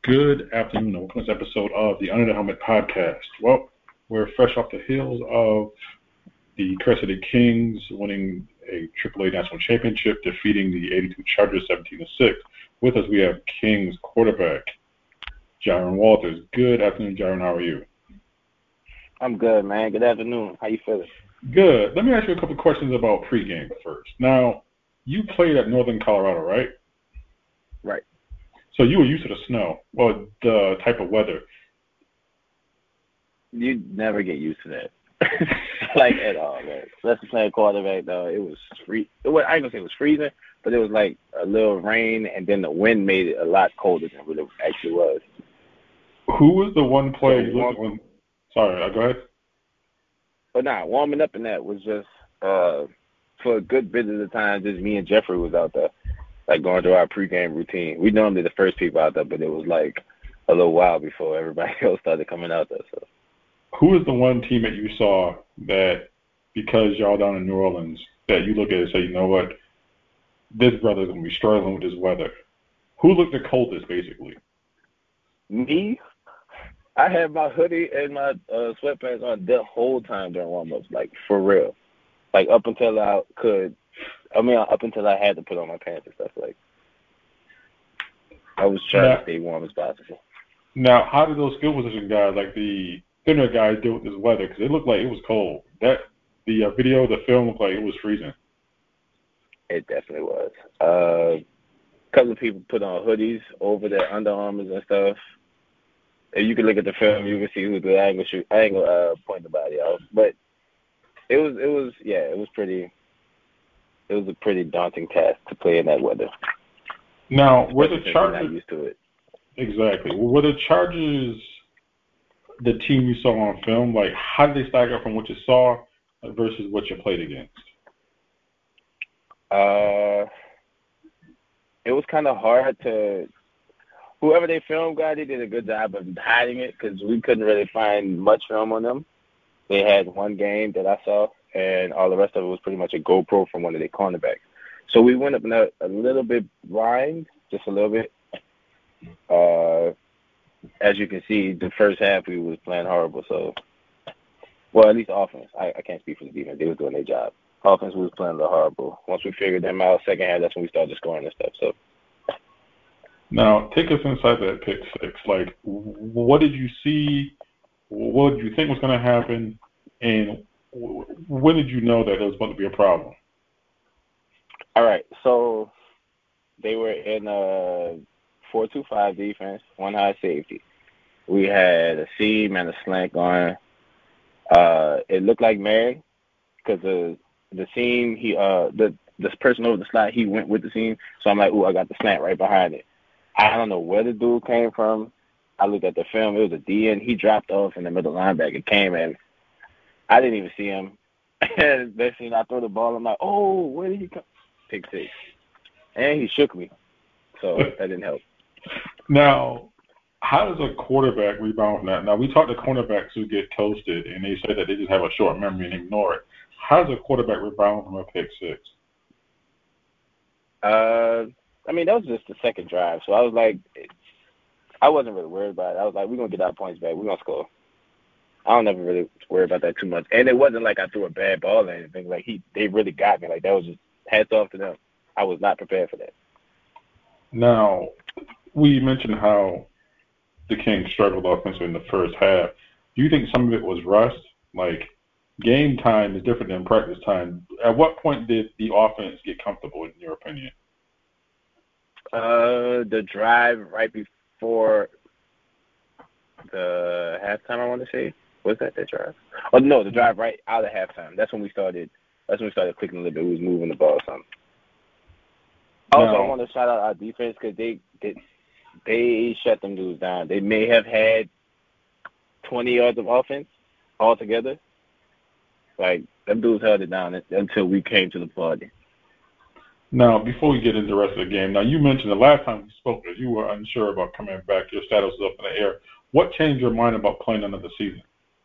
Good afternoon, and welcome to this episode of the Under the Helmet podcast. Well, we're fresh off the heels of the Kansas City Kings winning a AAA national championship, defeating the 82 Chargers 17-6. With us, we have Kings quarterback Jaron Walters. Good afternoon, Jaron. How are you? I'm good, man. Good afternoon. How you feeling? Good. Let me ask you a couple of questions about pregame first. Now, you played at Northern Colorado, right? Right. So you were used to the snow or the type of weather. You never get used to that. Like at all, man. Especially playing quarterback though, it was I ain't gonna say it was freezing, but it was like a little rain and then the wind made it a lot colder than what it actually was. Who was the one player you looked at when sorry, go ahead. But warming up in that was just for a good bit of the time just me and Jeffrey was out there. Like going through our pregame routine. We normally the first people out there, but it was like a little while before everybody else started coming out there. So, who is the one team that you saw that because y'all down in New Orleans that you look at it and say, you know what, this brother's gonna be struggling with this weather? Who looked the coldest, basically? Me, I had my hoodie and my sweatpants on the whole time during warm-ups, like for real. Like up until up until I had to put on my pants and stuff. Like I was trying to stay warm as possible. Now, how did those skill position guys, like the thinner guys, deal with this weather? Because it looked like it was cold. The video, the film looked like it was freezing. It definitely was. A couple of people put on hoodies over their Under Armours and stuff. And you can look at the film, you can see who the angle point the body out. But it was a pretty daunting task to play in that weather. Now, were the Chargers not used to it? Exactly. Were the Chargers the team you saw on film? Like, how did they stack up from what you saw versus what you played against? It was kind of hard to. Whoever they film guy, they did a good job of hiding it because we couldn't really find much film on them. They had one game that I saw, and all the rest of it was pretty much a GoPro from one of their cornerbacks. So we went up in a little bit blind, just a little bit. As you can see, the first half we was playing horrible. So, well, at least offense. I can't speak for the defense. They were doing their job. Offense was playing a little horrible. Once we figured them out, second half, that's when we started scoring and stuff. So. Now, take us inside that pick six. Like, what did you see? What did you think was going to happen? And when did you know that there was going to be a problem? All right. So they were in a 4-2-5 defense, one high safety. We had a seam and a slant going. It looked like Mary because the seam, this person over the slot, he went with the seam. So I'm like, ooh, I got the slant right behind it. I don't know where the dude came from. I looked at the film. It was a DN. He dropped off in the middle linebacker. Came in. I didn't even see him. And next thing I throw the ball, I'm like, oh, where did he come? Pick six. And he shook me. So that didn't help. Now, how does a quarterback rebound from that? Now, we talk to cornerbacks who get toasted, and they say that they just have a short memory and ignore it. How does a quarterback rebound from a pick six? That was just the second drive. So I was like, I wasn't really worried about it. I was like, we're going to get our points back. We're going to score. I don't ever really worry about that too much. And it wasn't like I threw a bad ball or anything. Like, they really got me. Like, that was just hats off to them. I was not prepared for that. Now, we mentioned how the Kings struggled offensively in the first half. Do you think some of it was rust? Like, game time is different than practice time. At what point did the offense get comfortable, in your opinion? The drive right before the halftime, I want to say. Was that drive? Oh, no, the drive right out of halftime. That's when we started clicking a little bit. We was moving the ball or something. Also, I want to shout out our defense because they shut them dudes down. They may have had 20 yards of offense altogether. Like, them dudes held it down until we came to the party. Now, before we get into the rest of the game, now you mentioned the last time we spoke that you were unsure about coming back. Your status was up in the air. What changed your mind about playing another season?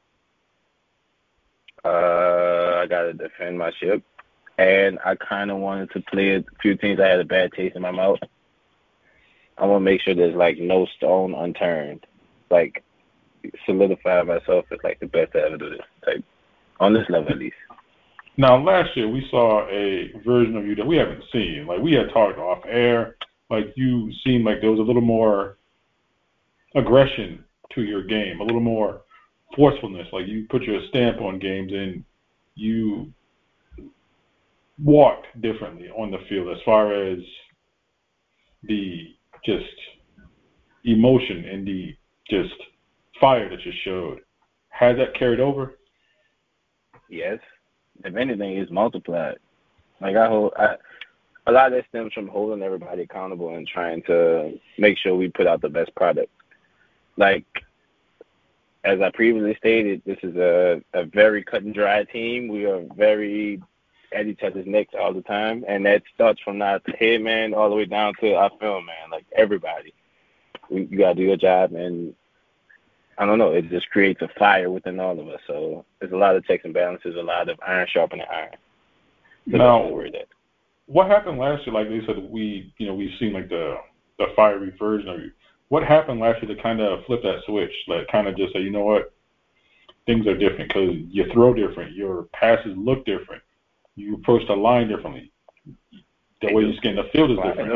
I got to defend my ship, and I kind of wanted to play a few teams. I had a bad taste in my mouth. I want to make sure there's like no stone unturned. Like solidify myself as like the best to ever do this type on this level at least. Now, last year we saw a version of you that we haven't seen. Like we had talked off air. Like you seemed like there was a little more aggression to your game, a little more forcefulness. Like you put your stamp on games and you walked differently on the field as far as the just emotion and the just fire that you showed. Has that carried over? Yes. If anything, it's multiplied. Like a lot of that stems from holding everybody accountable and trying to make sure we put out the best product. Like, as I previously stated, this is a very cut and dry team. We are very at each other's necks all the time, and that starts from our head man all the way down to our film man. Like everybody, you gotta do your job, and I don't know. It just creates a fire within all of us. So there's a lot of checks and balances, a lot of iron sharpening iron. So now, what happened last year? Like they said, we've seen like the fiery version of you. What happened last year to kind of flip that switch? Like kind of just say, you know what, things are different because you throw different, your passes look different, you approach the line differently, the way you scan the field is different.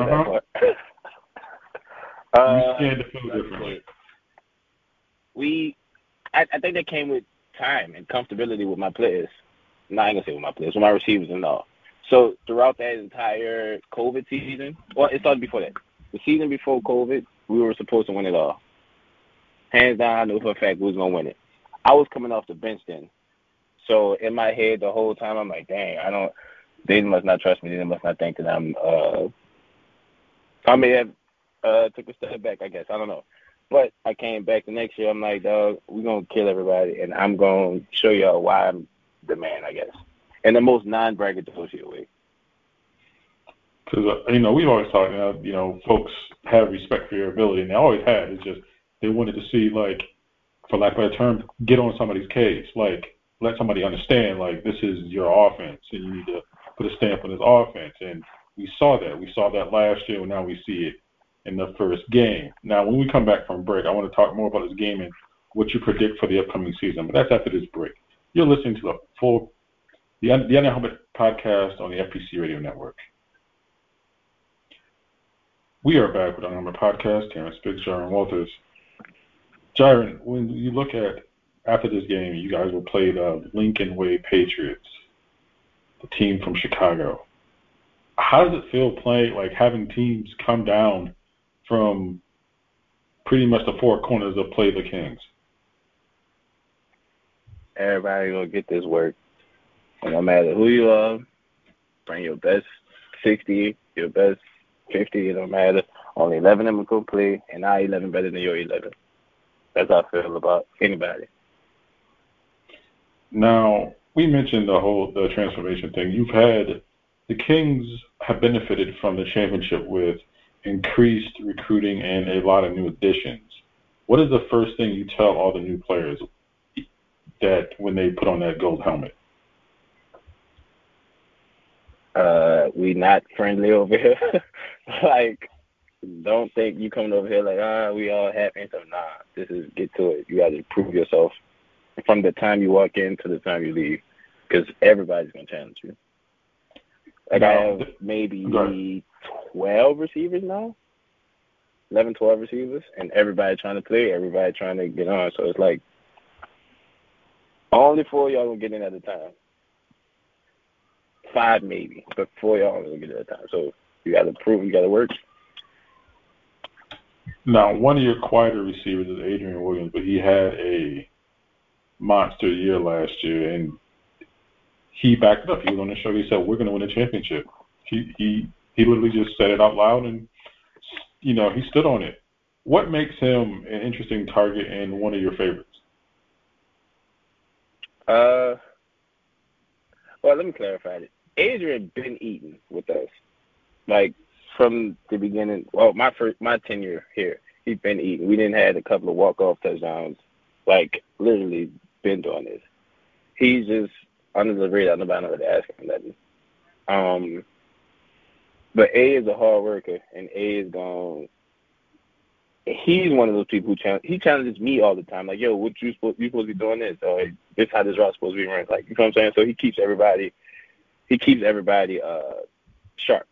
You scan the field differently. I think that came with time and comfortability with my players. Not gonna say with my players, with my receivers and all. So throughout that entire COVID season, well, it started before that. The season before COVID, we were supposed to win it all. Hands down, I knew for a fact we was gonna win it. I was coming off the bench then, so in my head the whole time I'm like, dang, they must not trust me. They must not think that I may have took a step back. I guess I don't know. But I came back the next year. I'm like, dog, we're going to kill everybody, and I'm going to show y'all why I'm the man, I guess, in the most non-braggadocious way. Because, we've always talked, folks have respect for your ability, and they always had. It's just they wanted to see, like, for lack of a better term, get on somebody's case. Like, let somebody understand, like, this is your offense, and you need to put a stamp on this offense. And we saw that. We saw that last year, and now we see it in the first game. Now, when we come back from break, I want to talk more about this game and what you predict for the upcoming season. But that's after this break. You're listening to the Under Helmet podcast on the FPC Radio Network. We are back with Under Helmet podcast. Terrence Biggs, Jaron Walters. Jaron, when you look at after this game, you guys will play the Lincoln Way Patriots, the team from Chicago. How does it feel playing, like having teams come down from pretty much the four corners of play the Kings? Everybody gonna get this work. No matter who you are, bring your best 60, your best 50, it don't matter. Only 11 of them can play, and our 11 better than your 11. That's how I feel about anybody. Now, we mentioned the transformation thing. The Kings have benefited from the championship with increased recruiting and a lot of new additions. What is the first thing you tell all the new players that when they put on that gold helmet? We not friendly over here. Like, don't think you coming over here like, we all happy. So, nah, this is get to it. You got to prove yourself from the time you walk in to the time you leave, because everybody's going to challenge you. Like, I have maybe 12 receivers now, 11, 12 receivers, and everybody trying to play, everybody trying to get on. So it's like only 4 of y'all will get in at a time. 5 maybe, but 4 of y'all will get in at a time. So you got to prove, you got to work. Now, one of your quieter receivers is Adrian Williams, but he had a monster year last year, and he backed it up. He was on the show. He said, we're going to win a championship. He literally just said it out loud, and, he stood on it. What makes him an interesting target and one of your favorites? Well, let me clarify it. Adrian been eating with us. Like, from the beginning, well, my tenure here, he's been eating. We didn't have a couple of walk-off touchdowns. Like, literally been doing this. He's just under the radar. Nobody knows to ask him nothing. But A is a hard worker, and A is going to he's one of those people he challenges me all the time. Like, yo, what you supposed to be doing this, or this how this route supposed to be run. Like, you know what I'm saying? So he keeps everybody sharp.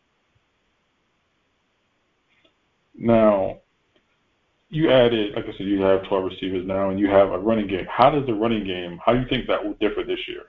Now, you added, like I said, you have 12 receivers now, and you have a running game. How do you think that will differ this year?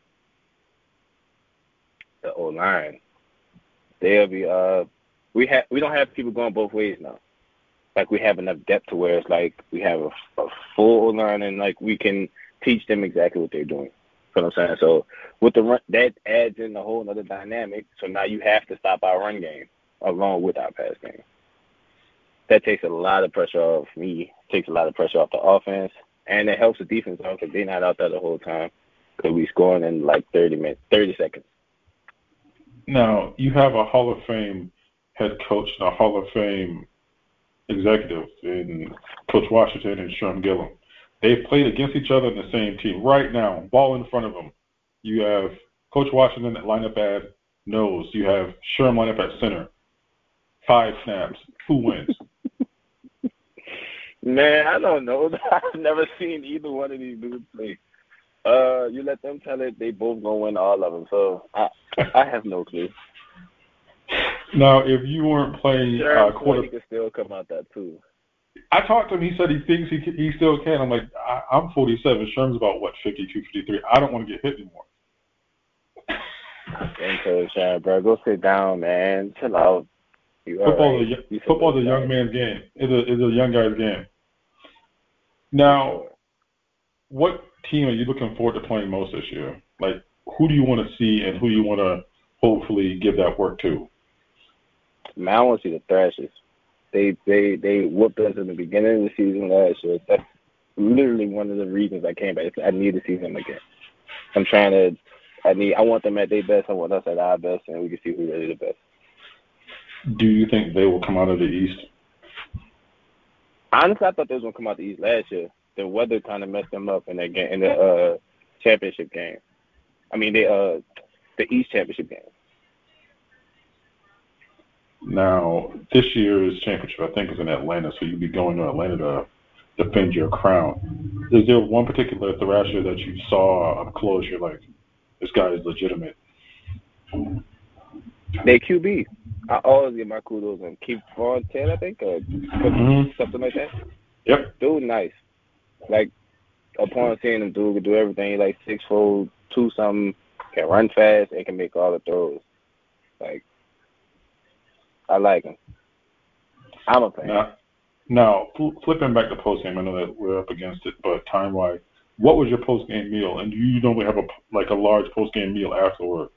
The O-line, they'll be we don't have people going both ways now. Like, we have enough depth to where it's like we have a full O-line, and like we can teach them exactly what they're doing. You know what I'm saying? So with the run, that adds in a whole other dynamic. So now you have to stop our run game along with our pass game. That takes a lot of pressure off me, takes a lot of pressure off the offense, and it helps the defense out because they're not out there the whole time because we scoring in like 30 seconds. Now, you have a Hall of Fame head coach and a Hall of Fame executive in Coach Washington and Sherm Gillum. They've played against each other in the same team. Right now, ball in front of them. You have Coach Washington that line up at nose. You have Sherm line up at center. 5 snaps. Who wins? Man, I don't know. I've never seen either one of these dudes play. You let them tell it, they both gonna win all of them. So I have no clue. Now, if you weren't playing quarter, he could still come out that too. I talked to him. He said he thinks he still can. I'm like, I'm 47. Sherm's about, 52, 53. I don't want to get hit anymore. I told Sherm, bro, go sit down, man. Chill out. Football's a young man's game. It's a young guy's game. Now, what team are you looking forward to playing most this year? Like, who do you want to see and who do you want to hopefully give that work to? Man, I want to see the Thrashers. They whooped us in the beginning of the season last year. That's literally one of the reasons I came back. I need to see them again. I want them at their best. I want us at our best, and we can see who's really the best. Do you think they will come out of the East? Honestly, I thought they was gonna come out the East last year. The weather kind of messed them up in that game, in the championship game. I mean, the East championship game. Now, this year's championship, I think, is in Atlanta, so you'll be going to Atlanta to defend your crown. Is there one particular Thrasher that you saw up close? You're like, this guy is legitimate. They QB. I always give my kudos on Keith Fontaine, I think, or something like that. Yep. Dude, nice. Like, upon seeing him, dude can do everything. He like 6'4", 2-something, can run fast, and can make all the throws. Like, I like him. I'm a fan. Now, flipping back to postgame, I know that we're up against it, but time-wise, what was your postgame meal? And do you normally have a large postgame meal afterward?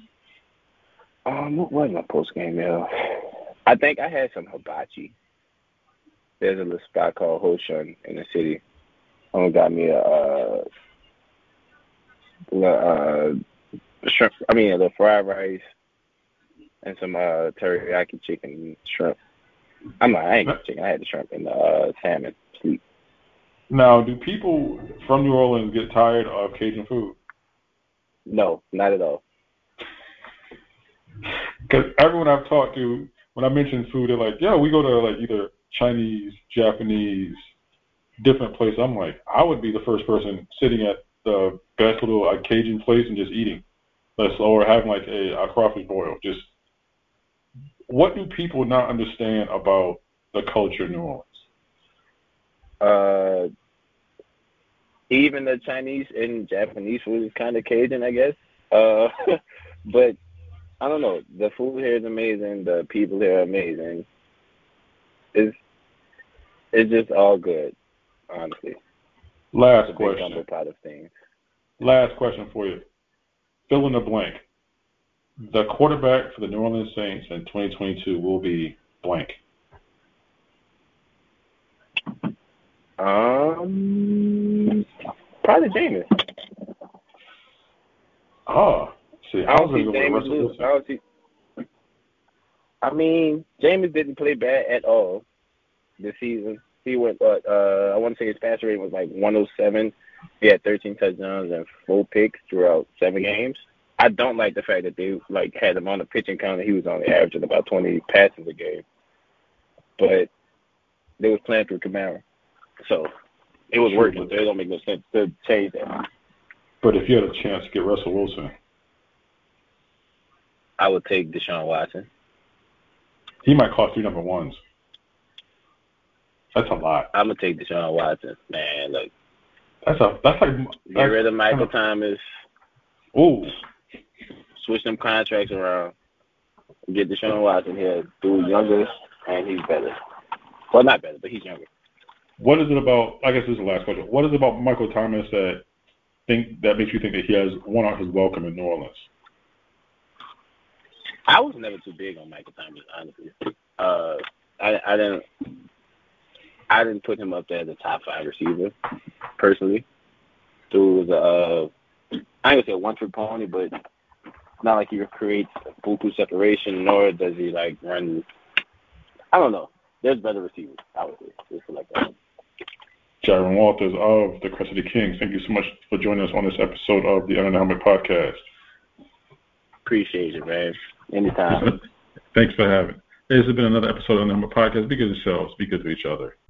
What was my postgame meal? I think I had some hibachi. There's a little spot called Hoshun in the city. Someone got me a shrimp. I mean, the fried rice and some teriyaki chicken and shrimp. I ain't got chicken. I had the shrimp and salmon. Sleep. Now, do people from New Orleans get tired of Cajun food? No, not at all. Because everyone I've talked to, when I mention food, they're like, yeah, we go to like either Chinese, Japanese, different place. I'm like, I would be the first person sitting at the best little Cajun place and just eating. Or having like a crawfish boil. Just, what do people not understand about the culture in New Orleans? Even the Chinese and Japanese food is kind of Cajun, I guess. But I don't know. The food here is amazing. The people here are amazing. It's just all good, honestly. Last question. Last question for you. Fill in the blank. The quarterback for the New Orleans Saints in 2022 will be blank. Probably Jameis. Oh, see, I don't see Jameis. I mean, Jameis didn't play bad at all this season. He went, I want to say his passer rate was like 107. He had 13 touchdowns and 4 picks throughout 7 games. I don't like the fact that they had him on the pitching count and he was only averaging about 20 passes a game. But they was playing through Kamara, so it was working. So it don't make no sense to change that. But if you had a chance to get Russell Wilson, I would take Deshaun Watson. He might cost 3 number ones. That's a lot. I'm gonna take Deshaun Watson, man. Look, that's like get rid of Michael Thomas. Ooh. Switch them contracts around. Get Deshaun Watson here. Dude's younger and he's better. Well, not better, but he's younger. What is it about? I guess this is the last question. What is it about Michael Thomas that makes you think that he has won out his welcome in New Orleans? I was never too big on Michael Thomas, honestly. I didn't put him up there as a top 5 receiver, personally. Dude was I ain't gonna say a one-trick pony, but it's not like he creates buku separation, nor does he like run. I don't know. There's better receivers, I would say. Just like that. Jaron Walters of the Crest City Kings, thank you so much for joining us on this episode of the Under the Helmet podcast. Appreciate it, man. Anytime. Thanks for having. This has been another episode of the Under the Helmet podcast. Be good to yourselves. Be good to each other.